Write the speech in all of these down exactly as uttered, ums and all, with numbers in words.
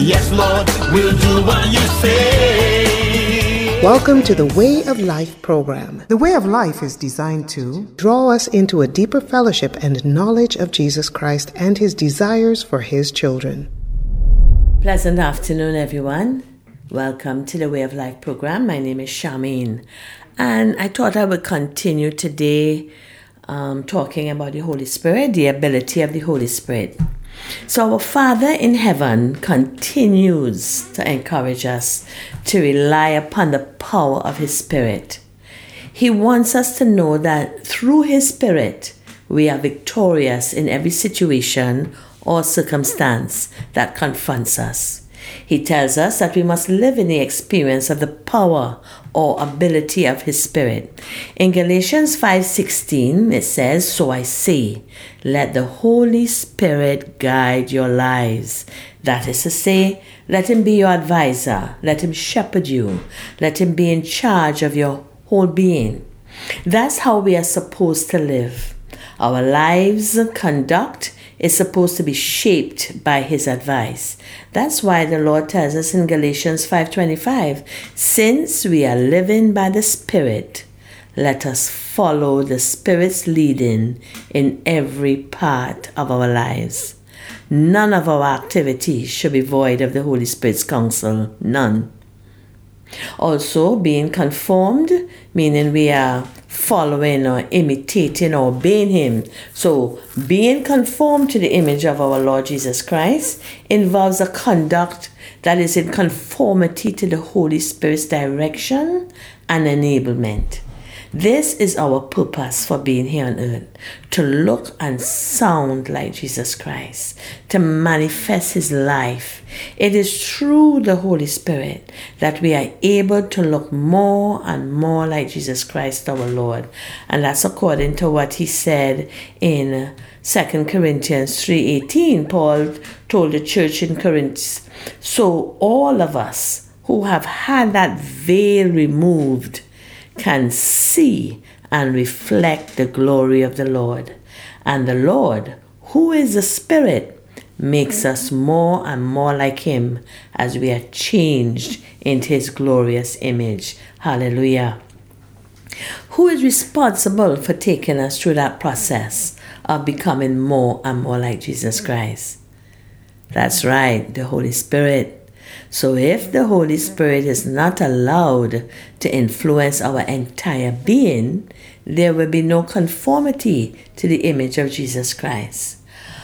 Yes, Lord, we'll do what you say. Welcome to the Way of Life program. The Way of Life is designed to draw us into a deeper fellowship and knowledge of Jesus Christ and his desires for his children. Pleasant afternoon, everyone. Welcome to the Way of Life program. My name is Charmaine, and I thought I would continue today um, talking about the Holy Spirit, the ability of the Holy Spirit. So our Father in heaven continues to encourage us to rely upon the power of his Spirit. He wants us to know that through his Spirit, we are victorious in every situation or circumstance that confronts us. He tells us that we must live in the experience of the power or ability of his Spirit. In Galatians five sixteen, it says, "So I say, let the Holy Spirit guide your lives." That is to say, let him be your advisor, let him shepherd you, let him be in charge of your whole being. That's how we are supposed to live. Our lives' conduct is supposed to be shaped by his advice. That's why the Lord tells us in Galatians five twenty-five, since we are living by the Spirit, let us follow the Spirit's leading in every part of our lives. None of our activities should be void of the Holy Spirit's counsel. None. Also, being conformed, meaning we are following or imitating or obeying him. So, being conformed to the image of our Lord Jesus Christ involves a conduct that is in conformity to the Holy Spirit's direction and enablement. This is our purpose for being here on earth, to look and sound like Jesus Christ, to manifest his life. It is through the Holy Spirit that we are able to look more and more like Jesus Christ our Lord. And that's according to what he said in Second Corinthians three eighteen. Paul told the church in Corinth, so all of us who have had that veil removed can see and reflect the glory of the Lord. And the Lord, who is the Spirit, makes us more and more like him as we are changed into his glorious image. Hallelujah. Who is responsible for taking us through that process of becoming more and more like Jesus Christ? That's right, the Holy Spirit. So if the Holy Spirit is not allowed to influence our entire being, there will be no conformity to the image of Jesus Christ.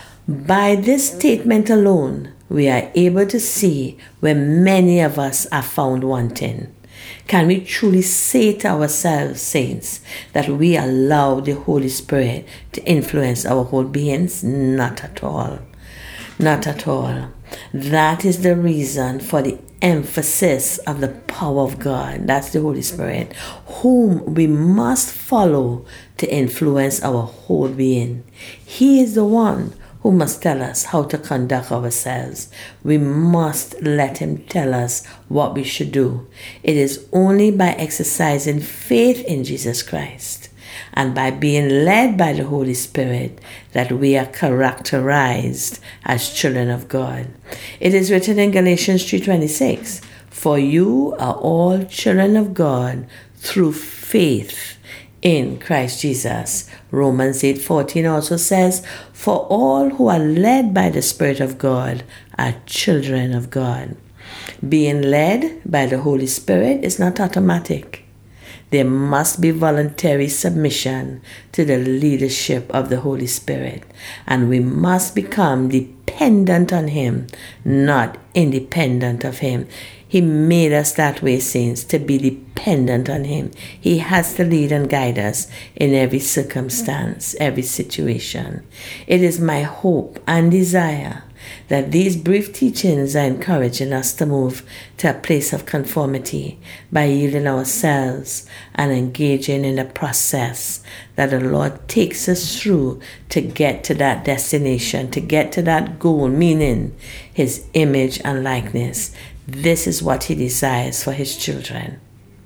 By this statement alone, we are able to see where many of us are found wanting. Can we truly say to ourselves, saints, that we allow the Holy Spirit to influence our whole beings? Not at all. Not at all. That is the reason for the emphasis of the power of God. That's the Holy Spirit, whom we must follow to influence our whole being. He is the one who must tell us how to conduct ourselves. We must let him tell us what we should do. It is only by exercising faith in Jesus Christ and by being led by the Holy Spirit that we are characterized as children of God. It is written in Galatians three twenty-six, for you are all children of God through faith in Christ Jesus. Romans eight fourteen also says, for all who are led by the Spirit of God are children of God. Being led by the Holy Spirit is not automatic. There must be voluntary submission to the leadership of the Holy Spirit, and we must become dependent on him, not independent of him. He made us that way, saints, to be dependent on him. He has to lead and guide us in every circumstance, every situation. It is my hope and desire that these brief teachings are encouraging us to move to a place of conformity by yielding ourselves and engaging in the process that the Lord takes us through to get to that destination, to get to that goal, meaning his image and likeness. This is what he desires for his children.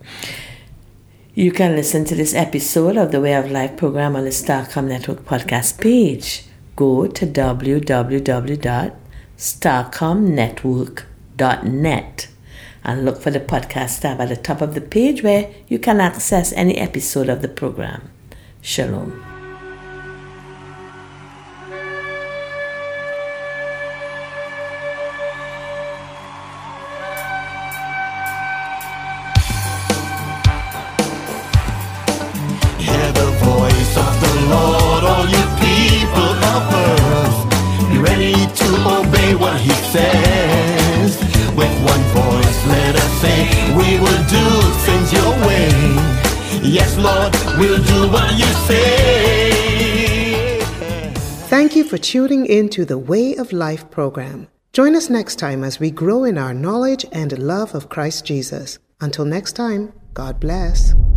You can listen to this episode of the Way of Life program on the Starcom Network podcast page. Go to w w w dot starcom network dot net and look for the podcast tab at the top of the page where you can access any episode of the program. Shalom. Hear the voice of the Lord, all you people of earth. Be ready to obey what he says. With one voice, let us say, we will do things your way. Yes, Lord, we'll do what you say. Thank you for tuning in to the Way of Life program. Join us next time as we grow in our knowledge and love of Christ Jesus. Until next time, God bless.